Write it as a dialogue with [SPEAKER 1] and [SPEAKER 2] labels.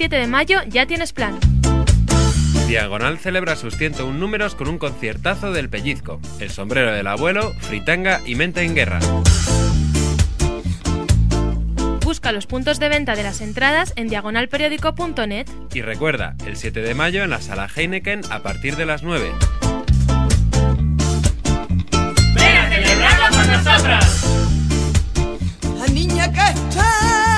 [SPEAKER 1] 7 de mayo ya tienes plan.
[SPEAKER 2] Diagonal celebra sus 101 números con un conciertazo del Pellizco, El sombrero del abuelo, Fritanga y Mente en guerra.
[SPEAKER 1] Busca los puntos de venta de las entradas en diagonalperiódico.net.
[SPEAKER 2] Y recuerda, el 7 de mayo en la Sala Heineken a partir de las 9.
[SPEAKER 3] ¡Ven a celebrarlo con nosotros!
[SPEAKER 4] La niña que está